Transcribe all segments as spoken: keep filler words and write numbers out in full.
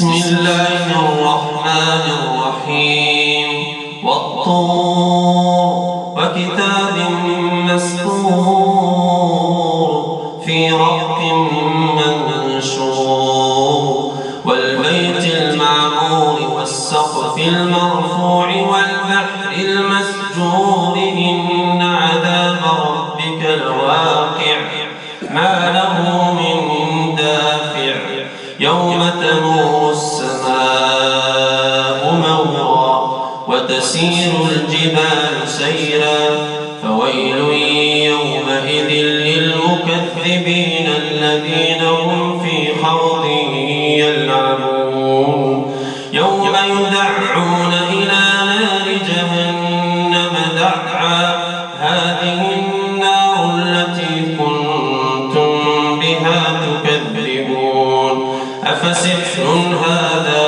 بسم الله الرحمن الرحيم والطور وكتاب مسطور في رق منشور والبيت المعمور والسقف المرفوع والبحر المسجور إن عذاب ربك لواقع ما له من دافع يوم تمور السماء مورا وتسير الجبال سيرا فويل يومئذ للمكذبين الذين هم في خوض يلعبون يوم يدعون إلى نار جهنم دعا هذه النار التي كنتم بها تكذبون أفسحر هذا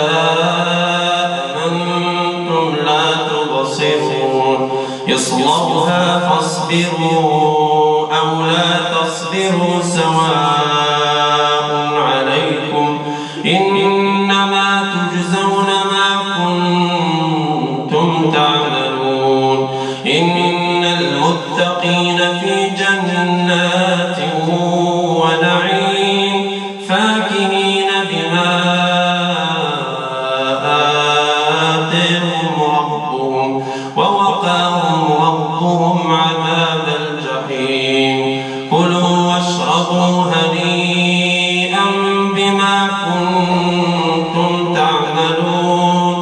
أنتم لا تبصرون يصلوها فاصبروا أو لا تصبروا سواء عليكم إنما تجزون ما كنتم تعملون إن المتقين في جنات ونعيم فاكهين بما آتاهم ربهم ووقاهم ربهم عذاب الجحيم كلوا واشربوا هنيئا بما كنتم تعملون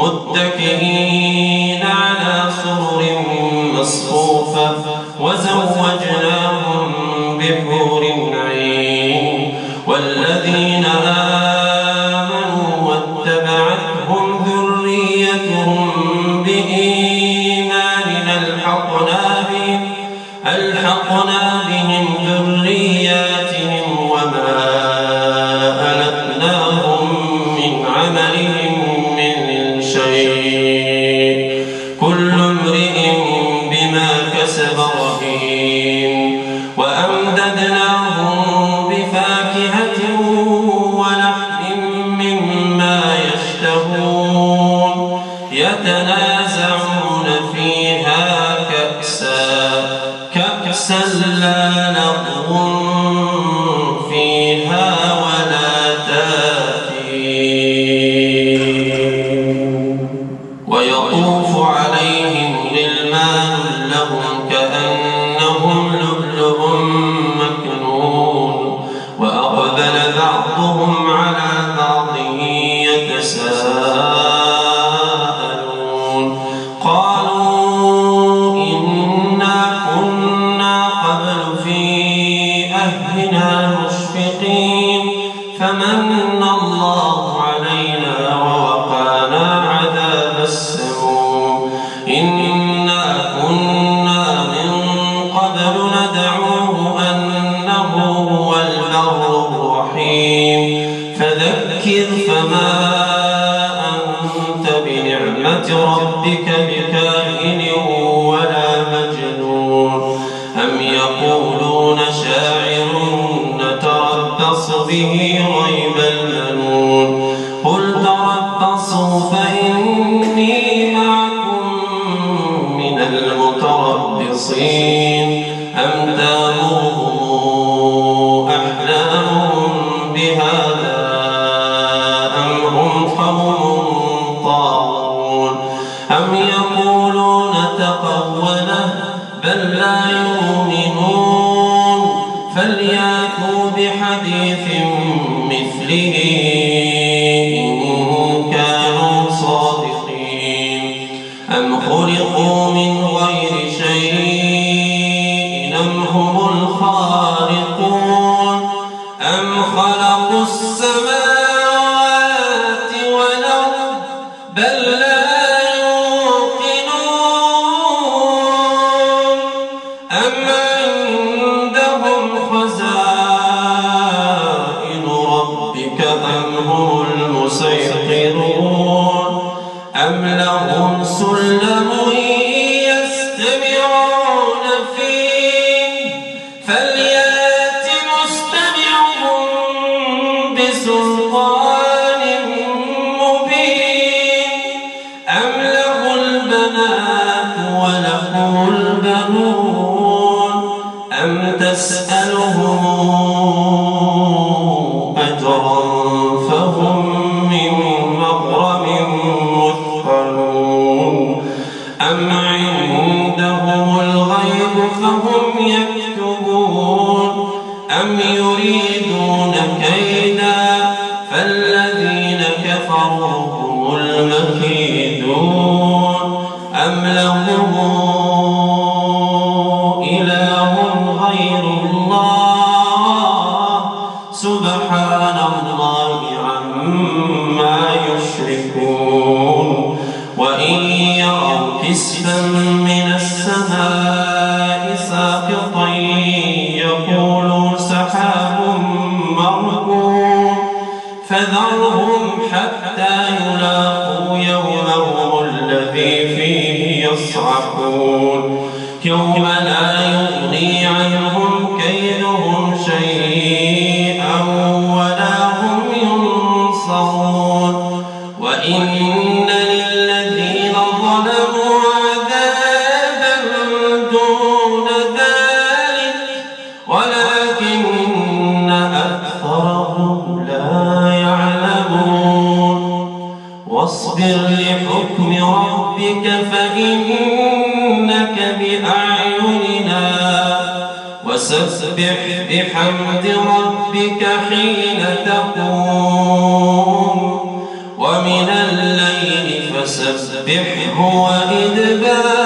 متكئين على سرر مصفوفة وزوجناهم بحور عين والذين آمنوا واتبعتهم ذريتهم بإيمان ألحقنا بهم ألحقنا بهم ذرياتهم وما ألتناهم من عملهم من شيء كل امرئ بما كسب رهين وأمددناهم بفاكهة ولحم مما يشتهون يتنازعون فيها كأسا كأسا لا لغو فيها ولا تأثيم ويطوف عليهم غلمان لهم كأنهم لؤلؤ مكنون وأقبل بعضهم على بعض يتساءلون قالوا إنا كنا قبل في أهلنا مشفقين فمن الله علينا ووقانا عذاب السموم إنا كنا من قبل ندعوه أنه هو البر الرحيم فذكر فما أنت بنعمة ربك بكاهن ولا مجنون أم يقولون شاعر نتربص به ريب المنون قل تربصوا فإني معكم من المتربصين أم تامرهم أحلامهم بهذا أم هم قوم طاغون أم يقولون تقوله بل لا يؤمنون فليأتوا بحديث مثله إن كانوا صادقين أم خلقوا من غير شيء أم هم الخالقون أم خلقوا السماوات والأرض بل لا يوقنون أم عندهم خزائن ربك أم هم المسيطرون أم لهم سلم يستمعون فيه فليأت مستمعهم بسلطان تسألهم أجرا فهم من مغرم مثقلون أم عندهم الغيب فهم يكتبون أم يريدون كيدا فالذين كفروا هم المكيدون أم لهم إله غير الله سبحان الله عما يشركون وإن يروا كسفا من السماء ساقطا يقولوا سحاب مركوم فذرهم حتى يلاقوا يومهم الذي فيه يصعقون يوم لا يغني عنهم كيدهم شيئا ولا هم ينصرون وإن للذين ظلموا عذابا دون ذلك ولكن أكثرهم لا يعلمون واصبر لحكم ربك فإنك بأعيننا وسبح بحمد ربك حين تقوم ومن الليل فسبحه وإدبار